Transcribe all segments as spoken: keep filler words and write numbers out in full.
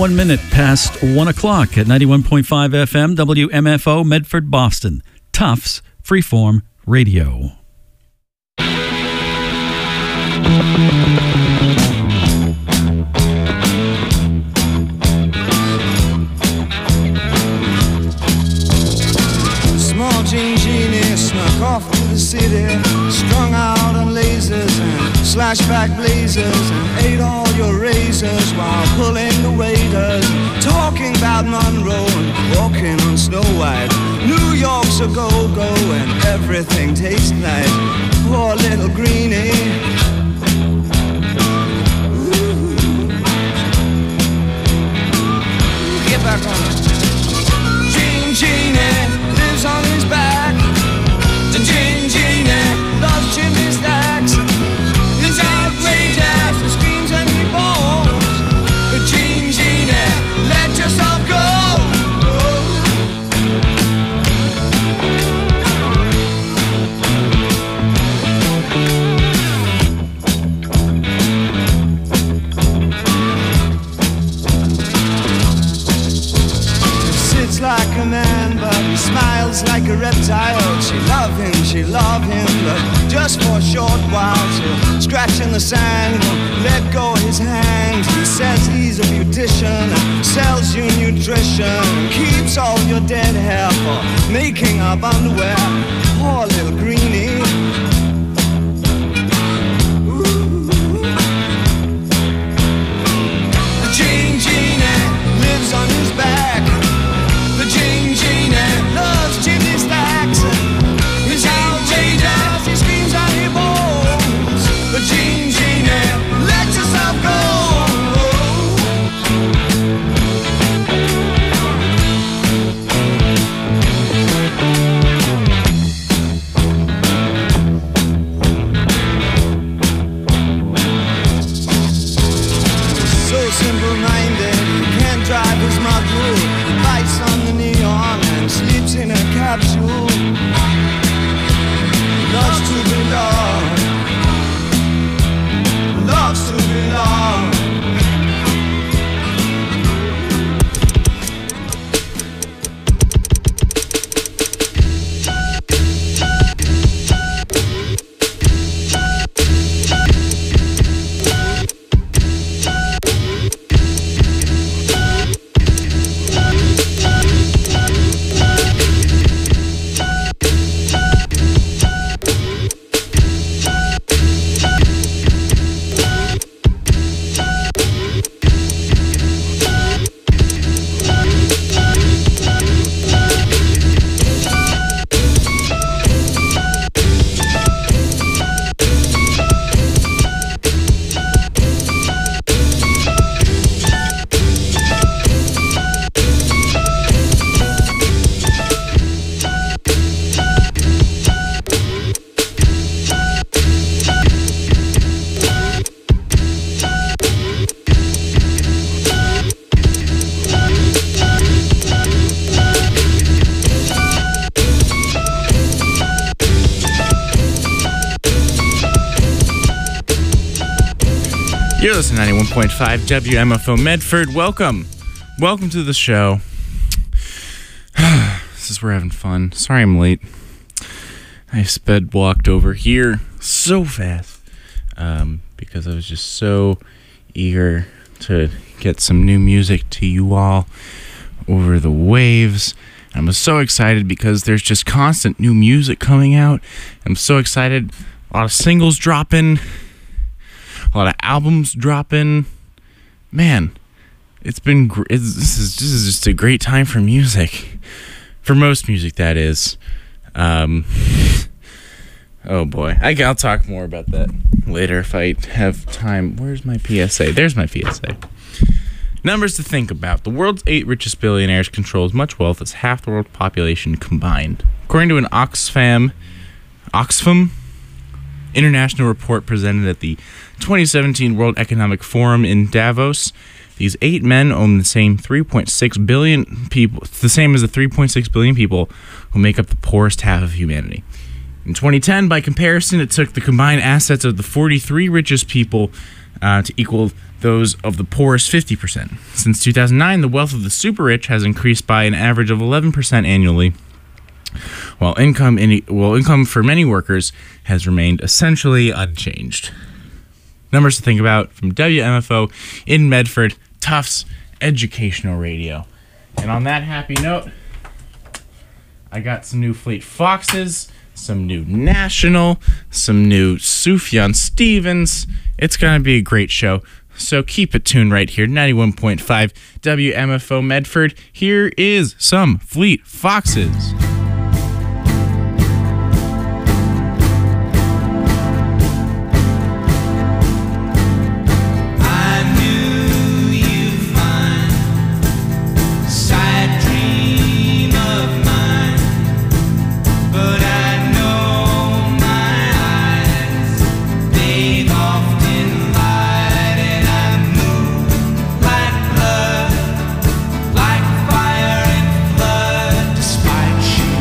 one minute past one o'clock at ninety-one point five F M, W M F O, Medford, Boston. Tufts Freeform Radio. Small Jean Genie snuck off to the city, strung out on lasers and slashback blazers, and ate all your razors while pulling the waiters, talking about Monroe and walking on Snow White. New York's a go-go and everything tastes nice. Poor little greenie. Ooh. Get back on it. Jean Genie lives on his back. The Jean Genie loves chimney stacks. It's outrageous, he screams and he bawls. The Jean Genie, let yourself go. Like a man, but he smiles like a reptile. She love him, she love him, but just for a short while. She'll scratch in the sand, won't let go of his hand. He says he's a beautician and sells you nutrition, keeps all your dead hair for making up underwear. Poor little greenie. Ooh. The Jean Genie lives on his back. The Jean Genie loves chimney stacks. He's outrageous, he screams and he bawls. The Jean Genie, let yourself go. So simple-minded, he can't drive his model. Bites on the neon and sleeps in a capsule. Loves to belong. Loves to belong. You're listening to ninety-one point five W M F O Medford. Welcome. Welcome to the show. This is we're having fun. Sorry I'm late. I sped walked over here so fast um, because I was just so eager to get some new music to you all over the waves. I was so excited because there's just constant new music coming out. I'm so excited. A lot of singles dropping. A lot of albums dropping. Man, it's been gr- it's, this is this is just a great time for music, for most music that is. Um, oh boy, I, I'll talk more about that later if I have time. Where's my P S A? There's my P S A. Numbers to think about. The world's eight richest billionaires control as much wealth as half the world's population combined, according to an Oxfam, Oxfam international report presented at the twenty seventeen World Economic Forum in Davos. These eight men own the same three point six billion people, the same as the three point six billion people who make up the poorest half of humanity. In twenty ten, by comparison, it took the combined assets of the forty-three richest people uh, to equal those of the poorest fifty percent. Since two thousand nine, the wealth of the super rich has increased by an average of eleven percent annually, while income in, while income for many workers has remained essentially unchanged. Numbers to think about from W M F O in Medford, Tufts Educational Radio. And on that happy note, I got some new Fleet Foxes, some new National, some new Sufjan Stevens. It's going to be a great show. So keep it tuned right here, ninety-one point five W M F O Medford. Here is some Fleet Foxes. Like fire and flood, despite you.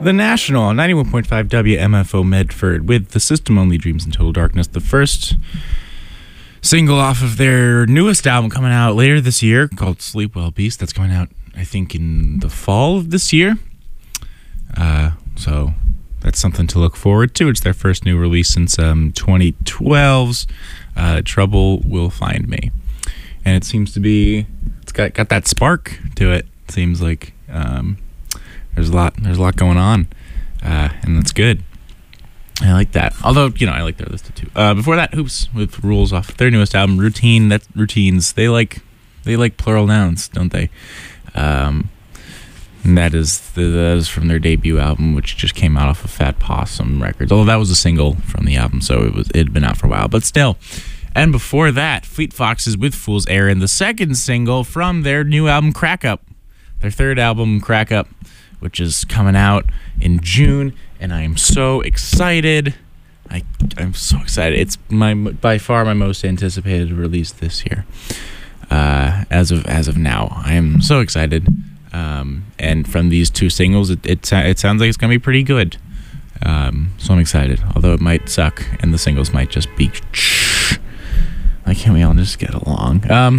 The National, ninety-one point five W M F O Medford, with The System Only Dreams in Total Darkness, the first single off of their newest album coming out later this year called Sleep Well Beast. That's coming out, I think, in the fall of this year. Uh, so that's something to look forward to. It's their first new release since um, twenty twelve's uh, Trouble Will Find Me. And it seems to be, it's got, got that spark to it, it seems like. Um, There's a lot. There's a lot going on, uh, and that's good. I like that. Although, you know, I like their list too. Uh, before that, Hoops with Rules off their newest album, Routine. That's routines. They like they like plural nouns, don't they? Um, and that is the, that is from their debut album, which just came out off of Fat Possum Records. Although that was a single from the album, so it was it had been out for a while, but still. And before that, Fleet Foxes with Fool's Errand, the second single from their new album, Crack Up, their third album, Crack Up, which is coming out in June, and I am so excited. I, I'm so excited. It's my by far my most anticipated release this year. Uh, as of as of now, I am so excited. Um, and from these two singles, it it, it sounds like it's gonna be pretty good. Um, so I'm excited. Although it might suck, and the singles might just be. Why can't we all just get along? Um.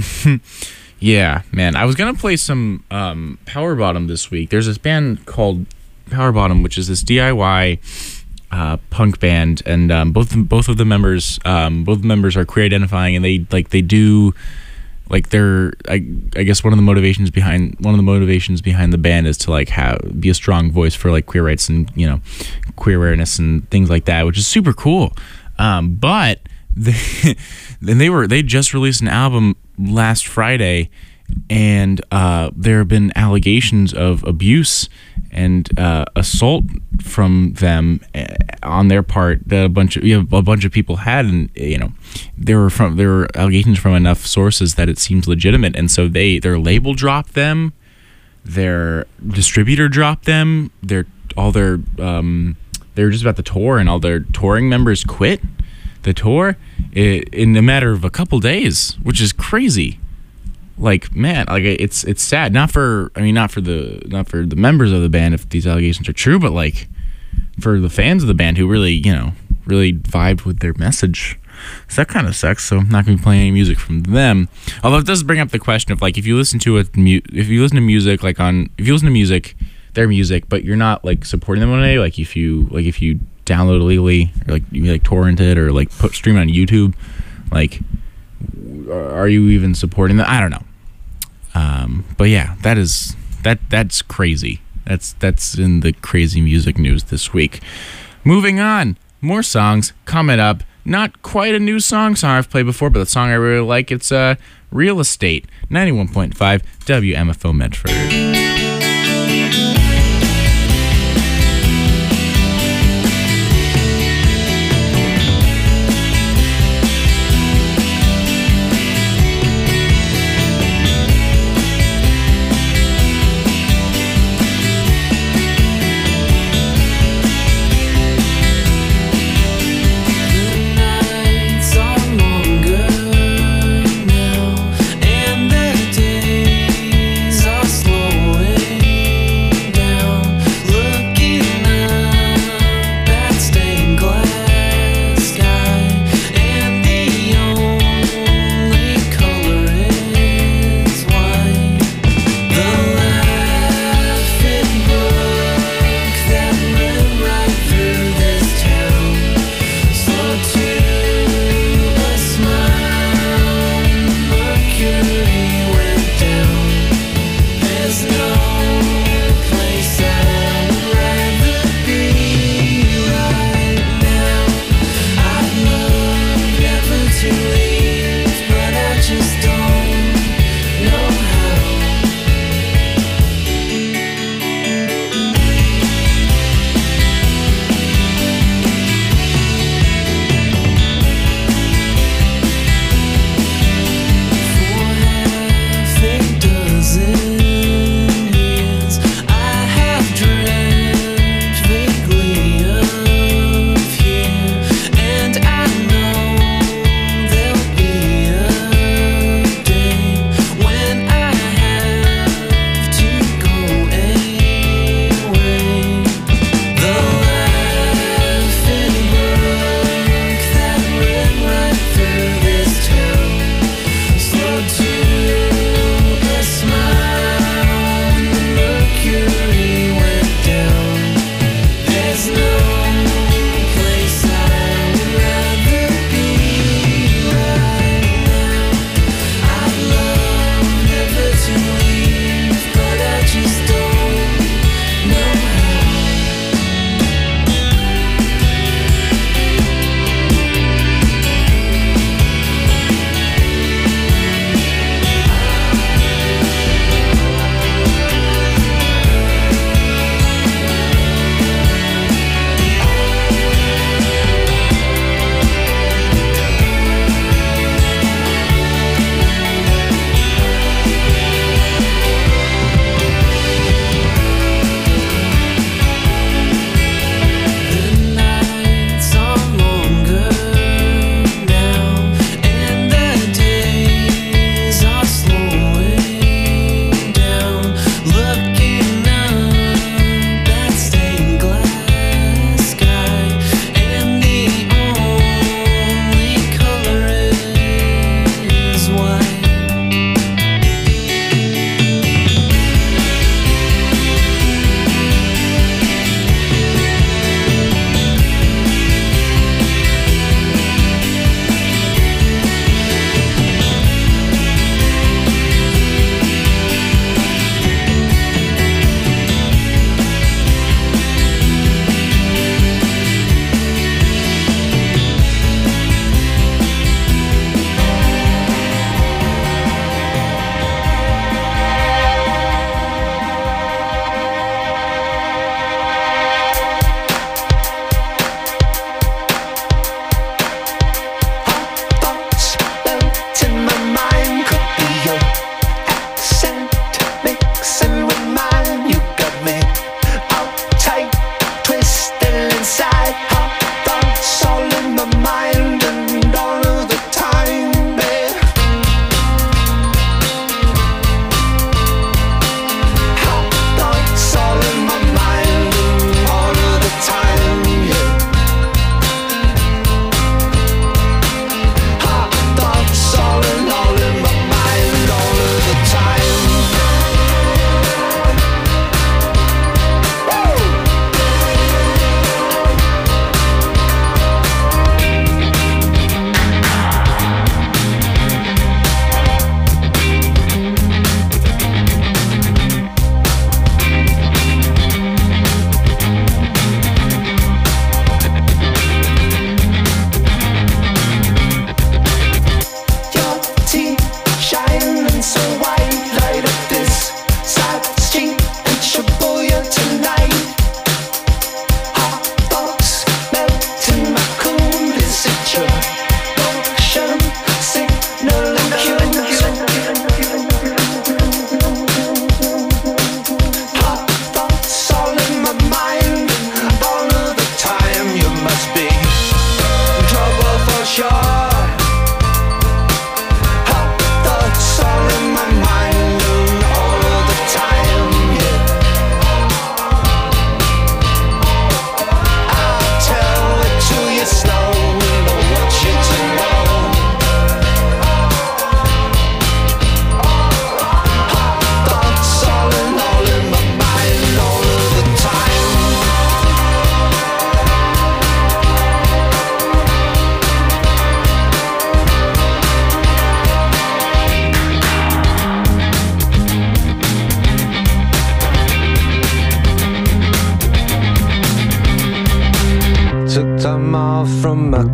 Yeah, man. I was going to play some um, Power Bottom this week. There's this band called Power Bottom, which is this D I Y uh, punk band, and um, both both of the members um, both members are queer identifying, and they like they do like they're I, I guess one of the motivations behind one of the motivations behind the band is to like have be a strong voice for like queer rights and, you know, queer awareness and things like that, which is super cool. Um, but they, then they were they just released an album last Friday, and uh, there have been allegations of abuse and uh, assault from them on their part that a bunch of you know, a bunch of people had, and you know there were from there were allegations from enough sources that it seems legitimate, and so they their label dropped them, their distributor dropped them, their all their um, they were just about to tour, and all their touring members quit the tour in a matter of a couple days, which is crazy. Like, man, like it's it's sad. Not for I mean, not for the not for the members of the band if these allegations are true, but like for the fans of the band who really, you know, really vibed with their message. So that kind of sucks. So I'm not going to be playing any music from them. Although it does bring up the question of like if you listen to a mu- if you listen to music like on if you listen to music, their music, but you're not like supporting them one day. Like if you like if you download illegally, or like you like torrent it, or like put stream it on YouTube, like are you even supporting that? I don't know. Um, but yeah, that is that that's crazy. That's that's in the crazy music news this week. Moving on, more songs coming up. Not quite a new song, song I've played before, but the song I really like. It's uh, Real Estate, ninety-one point five W M F O Medford. Slow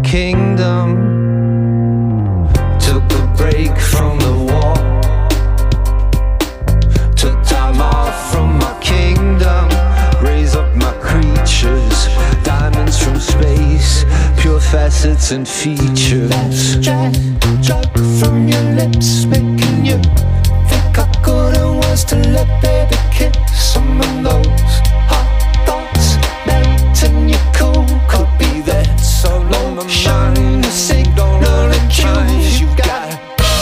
kingdom. Took a break from the war. Took time off from my kingdom. Raise up my creatures. Diamonds from space. Pure facets and features. That drug from your lips, making you think I couldn't was to let baby kiss some of those hot thoughts melting your cool. Could be that so long my mind is signal and cues you got.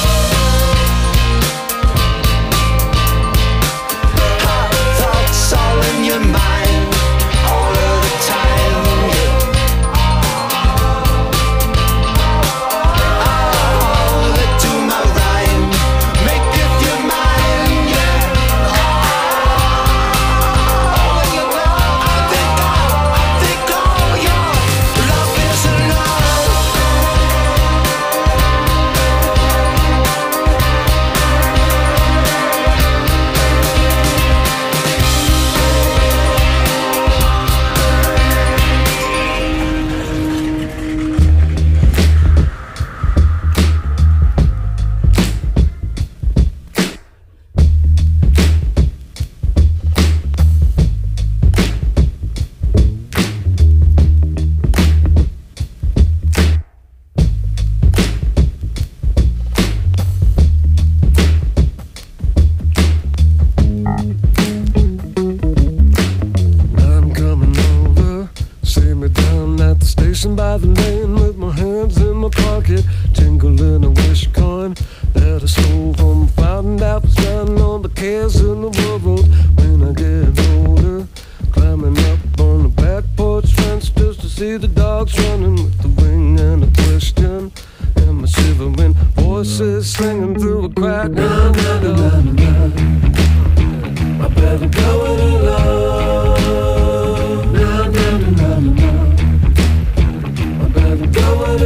Hot thoughts all in your mind all of the time. Oh, they do my rhyme, make it your mind, yeah. Oh, you know, I think all, I think all your love is enough. I'm coming over, see me down at the station by the lane with my hands in my pocket, jingling a wish coin that I stole from a fountain that was drowning all the cares in the world. When I get older, climbing up on the back porch fence just to see the dogs running with the ring and a question, and my shivering voices singing through a crack. Na, na, na, na, na. I better go it alone. Na, na, na, na, na. I better go it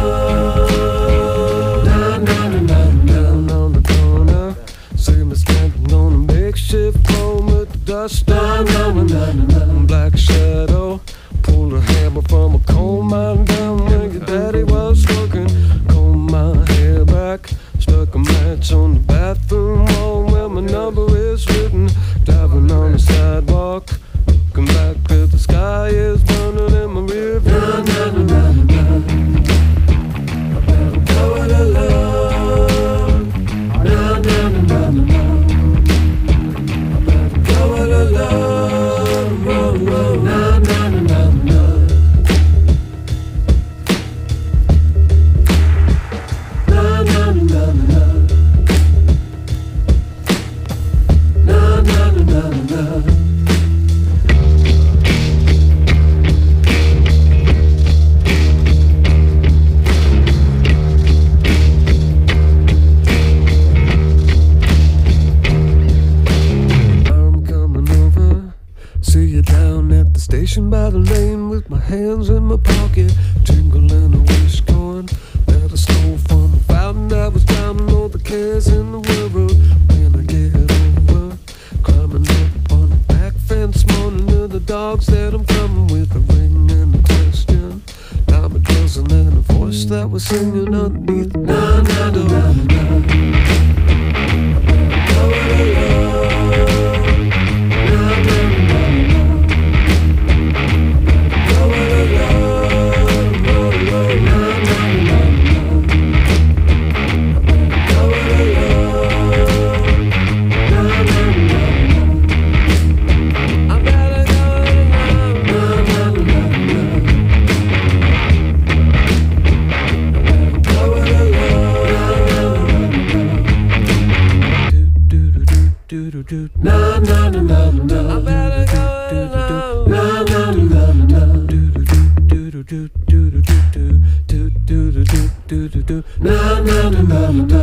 alone. Na, na, na, na, na. Down on the corner, see me standing on a makeshift phone with the dust on. Na, na, na, na, na. Black shadow, pulled a hammer from a coal mine down where your daddy was working. Combed my hair back, stuck a match on the bathroom wall where my number is written. Driving on the sidewalk, looking back at the sky is burning in my rear view. Na, na, na, na, na. I better go it alone. Na, na, na, na, na. I better go it alone. Whoa, whoa. Na, na, na, na, na. Na, na, na, na, na. Na, na, na, na, na. I'm coming over, see you down at the station by the lane with my hands in my pocket, jingling a wish coin that I stole from a fountain that was drowning all the cares in the world. When I get over, climbing up on the back fence, moaning to the dogs that I'm coming with a ring and a question. I'm a dozen and a voice that was singing underneath. Na, na, na, na, na. Go it alone. Na, na, na, na. Go it alone. Whoa, whoa. Na, na, na, na. Go it alone. Na, na, na, na. I better go it alone. Na, na, na, na. Go it alone. Na, na, na, na, na. I better go it alone. Na, na, na, na, na. Na, na, na, na, na.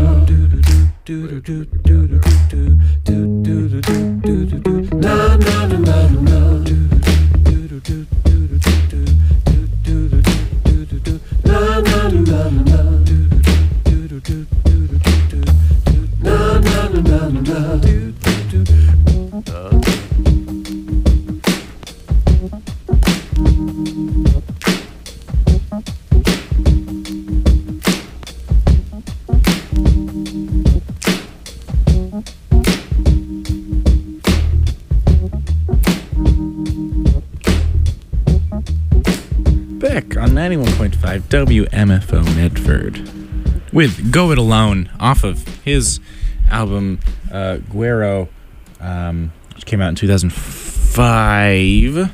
Na, na, na, na, na. Na, na, na, na, na. Na, na, na, na, na. Uh. five W M F O Medford with Go It Alone off of his album uh, Guero, um, which came out in two thousand five.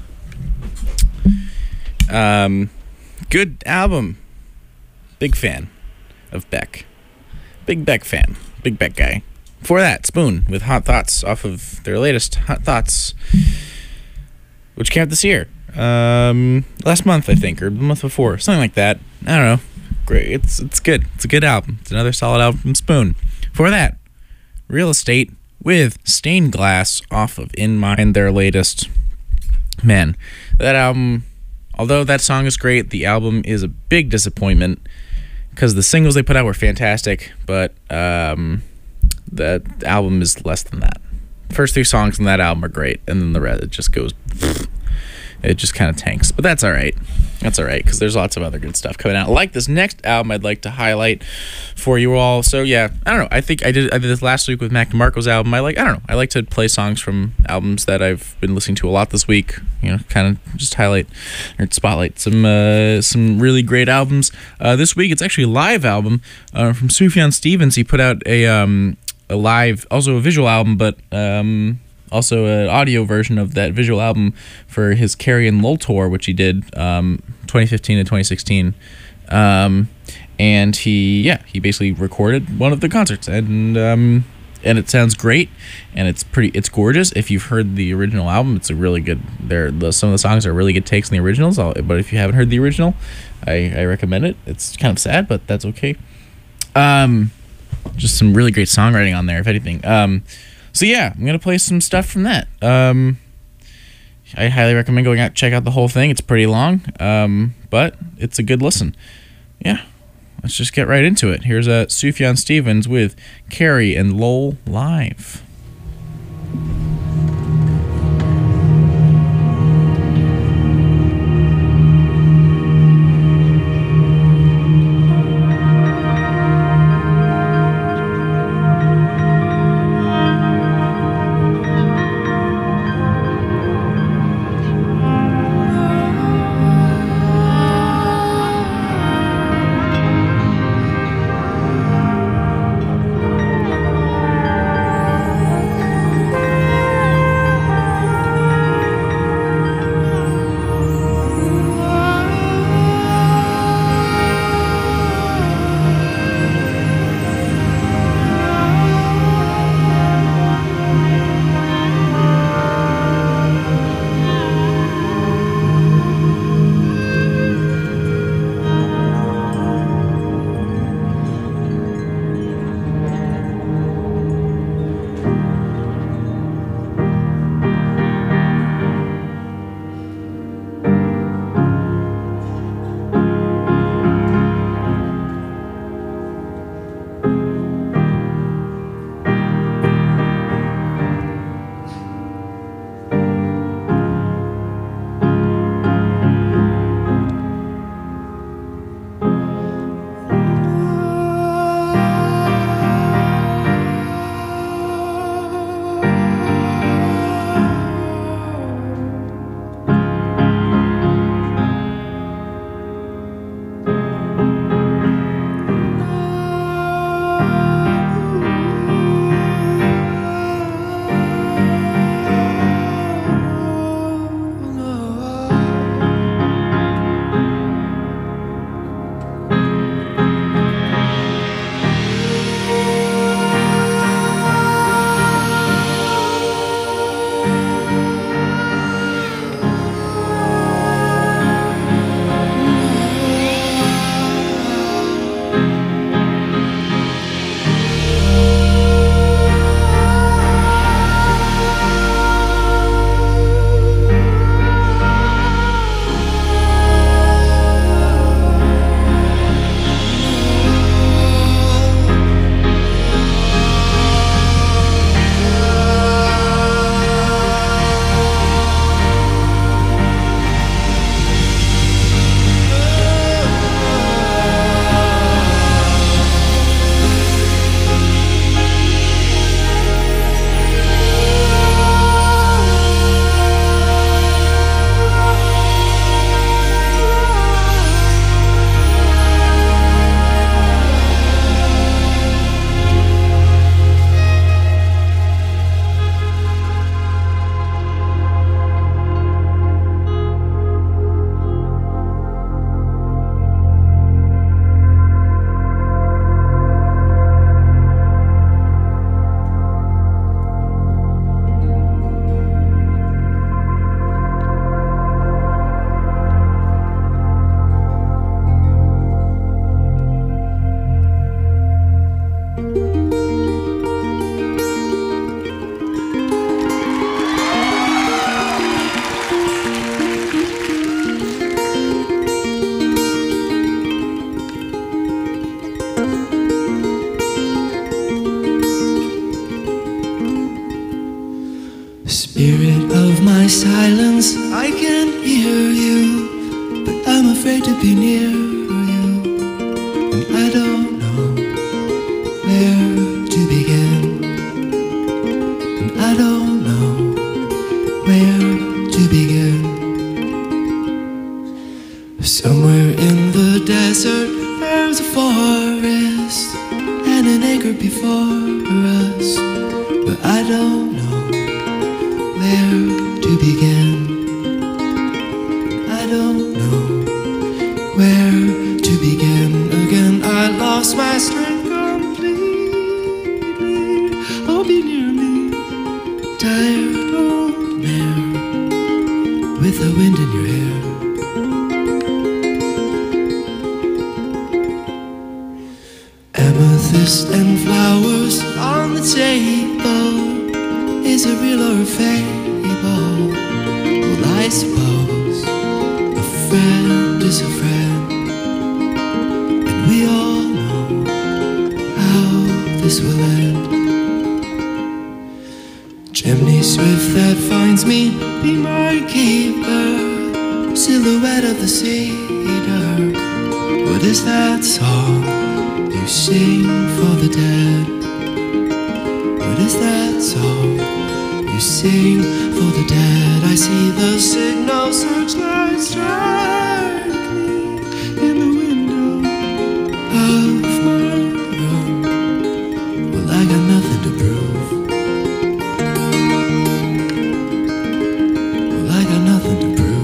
Um, good album. Big fan of Beck. Big Beck fan. Big Beck guy. Before that, Spoon with Hot Thoughts off of their latest Hot Thoughts, which came out this year. Um, last month, I think, or the month before. Something like that. I don't know. Great. It's it's good. It's a good album. It's another solid album from Spoon. Before that, Real Estate with Stained Glass off of In Mind, their latest. Man, that album, although that song is great, the album is a big disappointment because the singles they put out were fantastic, but um, the album is less than that. First three songs on that album are great, and then the rest, it just goes... It just kind of tanks, but that's all right. That's all right, because there's lots of other good stuff coming out. Like this next album I'd like to highlight for you all. So, yeah, I don't know. I think I did I did this last week with Mac DeMarco's album. I like, I don't know. I like to play songs from albums that I've been listening to a lot this week. You know, kind of just highlight or spotlight some uh, some really great albums. Uh, this week, it's actually a live album uh, from Sufjan Stevens. He put out a, um, a live, also a visual album, but... Um, also an audio version of that visual album for his Carrie and Lowell tour, which he did um, twenty fifteen to twenty sixteen. Um, and he, yeah, he basically recorded one of the concerts, and um, and it sounds great, and it's pretty, it's gorgeous. If you've heard the original album, it's a really good. There, the, some of the songs are really good takes on the originals. But if you haven't heard the original, I, I recommend it. It's kind of sad, but that's okay. Um, just some really great songwriting on there, if anything. Um. So yeah, I'm gonna play some stuff from that. Um, I highly recommend going out, check out the whole thing. It's pretty long, um, but it's a good listen. Yeah, let's just get right into it. Here's uh, Sufjan Stevens with Carrie and Lowell live. Oh, silence I can hear you, but I'm afraid to be near you, and I don't know where to begin, and I don't know where to begin. Somewhere in the desert there's a forest and an acre before us, but I don't know where to begin. I don't know where to begin again. I lost my strength completely. Oh, be near me, tired old mare with the wind in your hair. Amethyst and flowers on the table. Is it real or a fable? Well, I suppose a friend is a friend, and we all know how this will end. Chimney swift that finds me, be my keeper. Silhouette of the cedar. What is that song you sing for the dead? What is that song you sing for the dead? I see the signal searchlight strike me in the window of my room. Well, I got nothing to prove. Well, I got nothing to prove.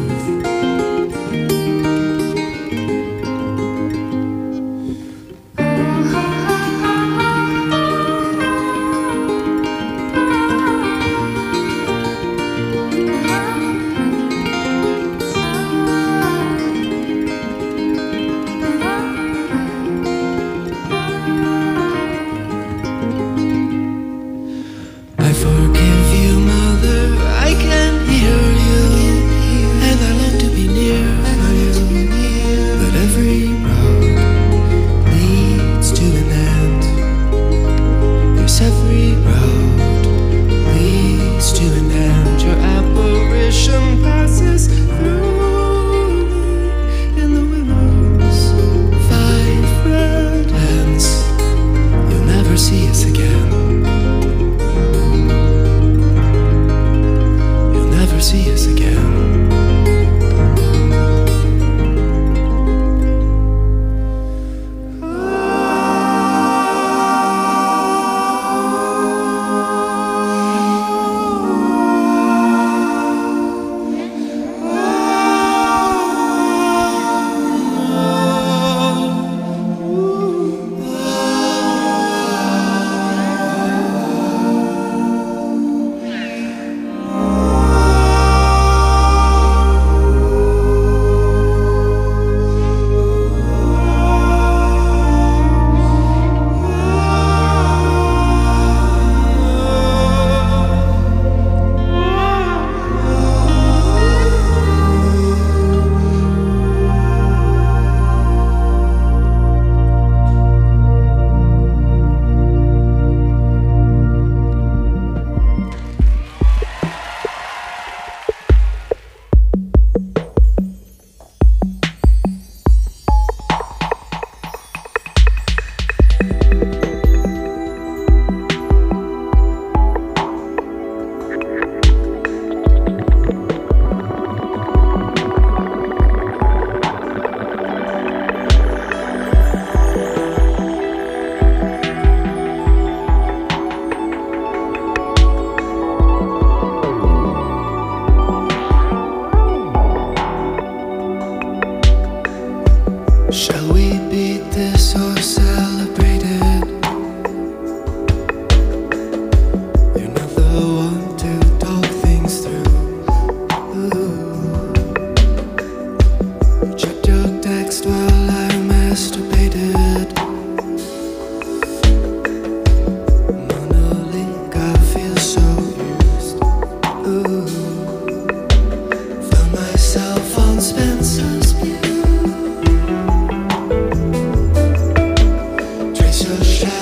Trace your shadow.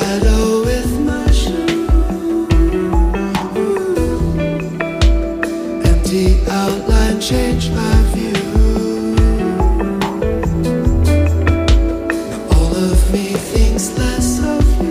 me thinks less of you.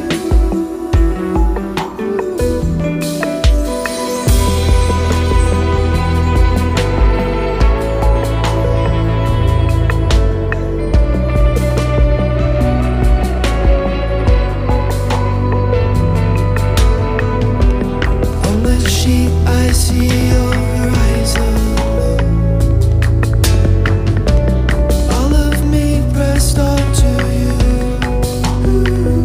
On the sheet I see your horizon. All of me pressed onto you.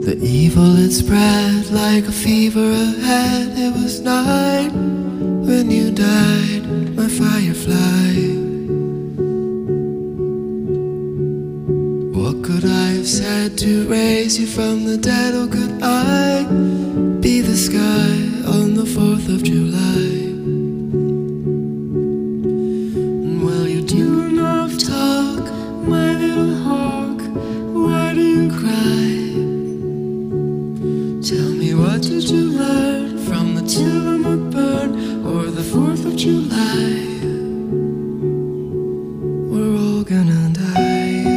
The evil it spread like a fever ahead. It was night when you died, my firefly. What could I have said to raise you from the dead? Or could I be the sky on the fourth of July? And will you do enough talk, my little hawk? Why do you cry? Tell me, what did you learn from the Tillamook burn or the fourth of July? We're all gonna die.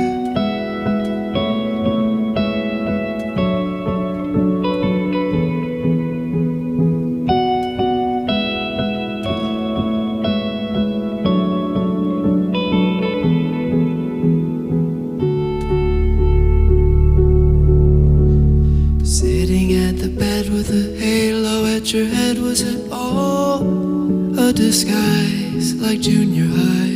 Your head, was it all a disguise like junior high?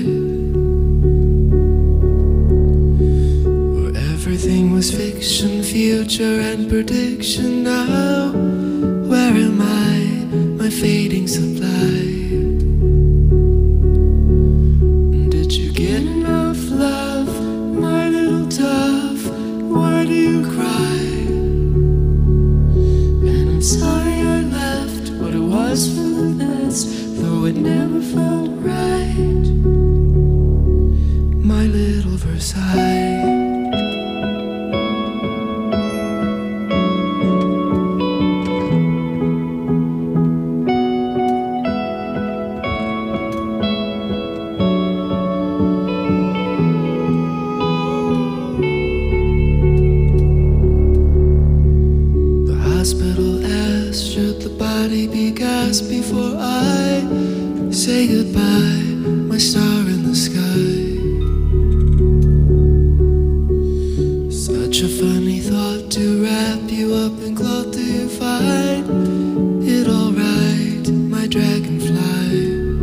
Where everything was fiction, future and prediction. Now, where am I, my fading supply? Did you get enough love, my little dove? Why do you cry? And I'm sorry it was for the best, though it never felt right. My little Versailles. The hospital asked, should the body be gassed before I say goodbye, my star in the sky? Such a funny thought to wrap you up in cloth. Do you find it alright, my dragonfly?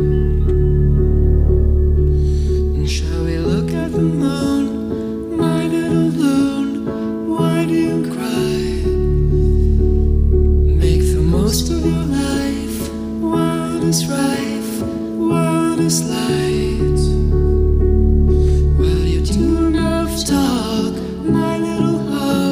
And shall we look at the moon, my little loon? Why do you cry? Most of your life, world is rife, world is light. Will you do enough talk, my little heart?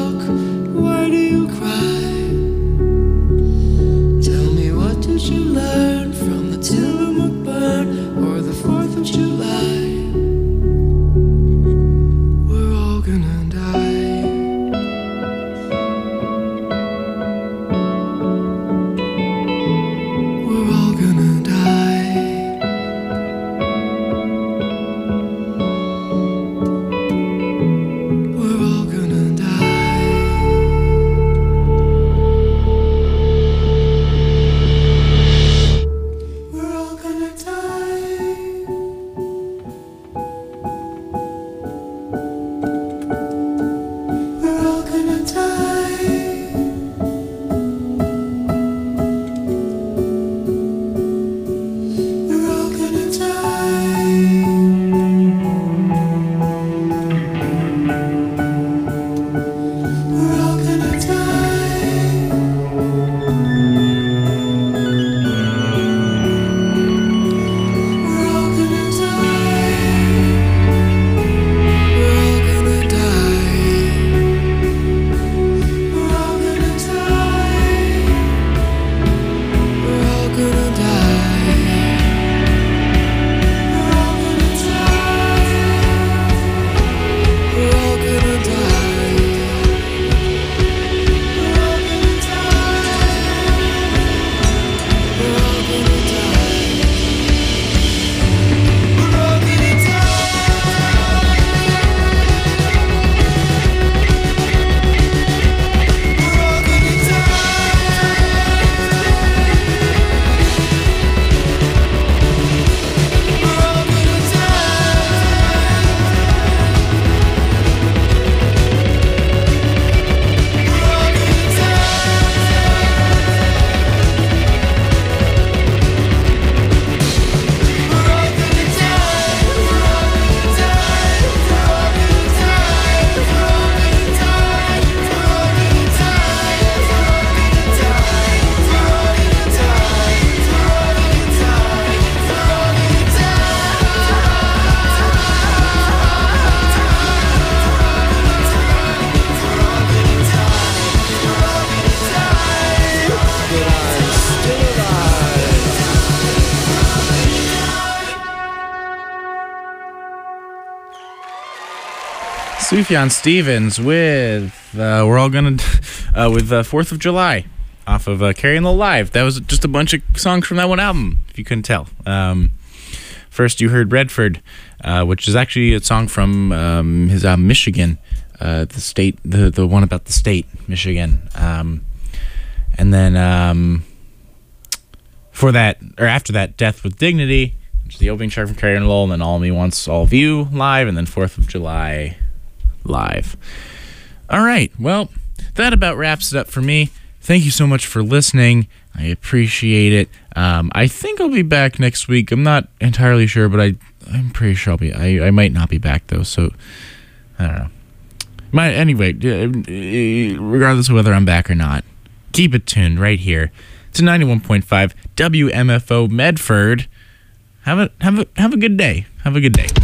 Sufjan Stevens with uh, we're all gonna uh, with uh, Fourth of July off of uh, Carrying the Live. That was just a bunch of songs from that one album, if you couldn't tell. Um, first, you heard Redford, uh, which is actually a song from um, his album Michigan, uh, the state, the the one about the state, Michigan. Um, and then um, for that, or after that, Death with Dignity, which is the opening track from Carrying the Lull, and then All Me Wants, All of You live, and then Fourth of July live. All right, well, that about wraps it up for me. Thank you so much for listening. I appreciate it. Um, I think I'll be back next week. I'm not entirely sure, but I, I'm pretty sure I'll be. I, I might not be back, though, so I don't know. My, anyway, regardless of whether I'm back or not, keep it tuned right here to ninety-one point five W M F O Medford. Have a, have a, have a good day. Have a good day.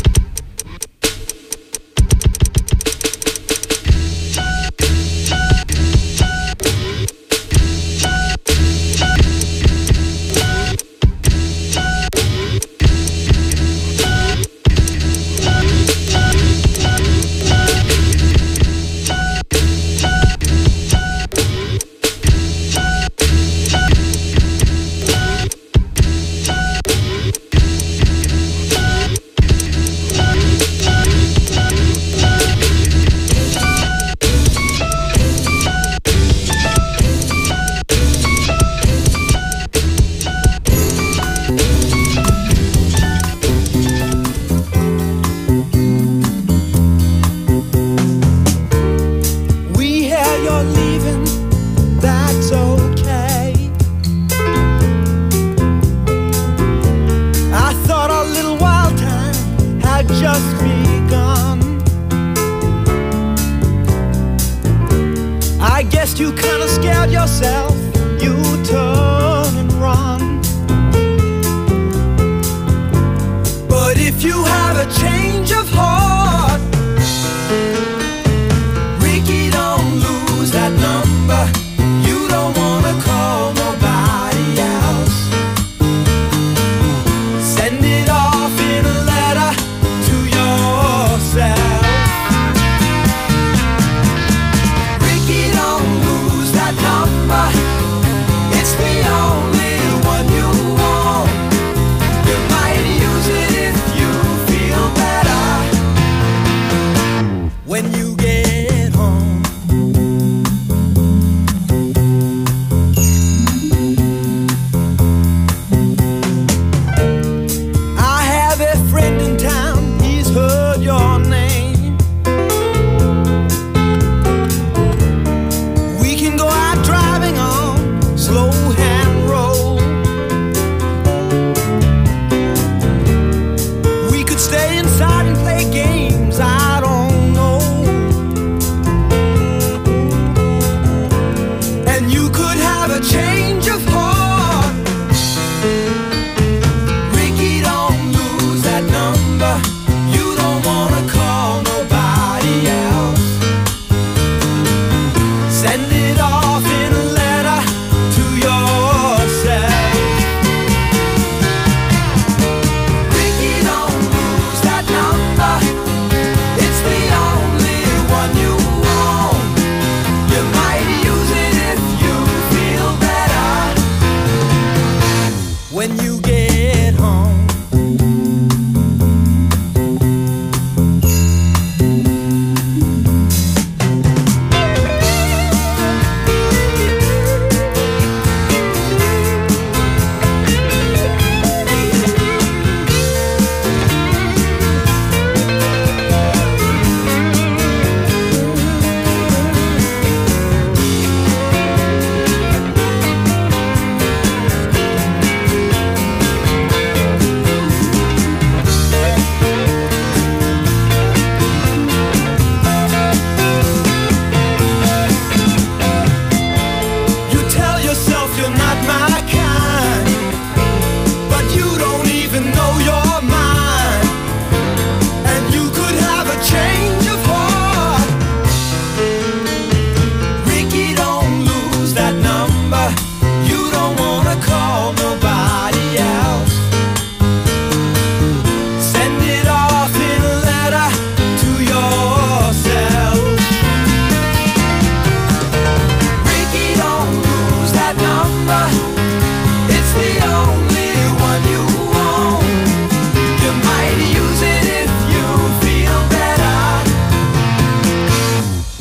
You kinda scared yourself, you turn and run. But if you have a change of heart, Ricky, don't lose that number. You don't wanna call nobody else. Send it off in a letter to yourself. It's the only one you want. You might use it if you feel better.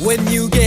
when you get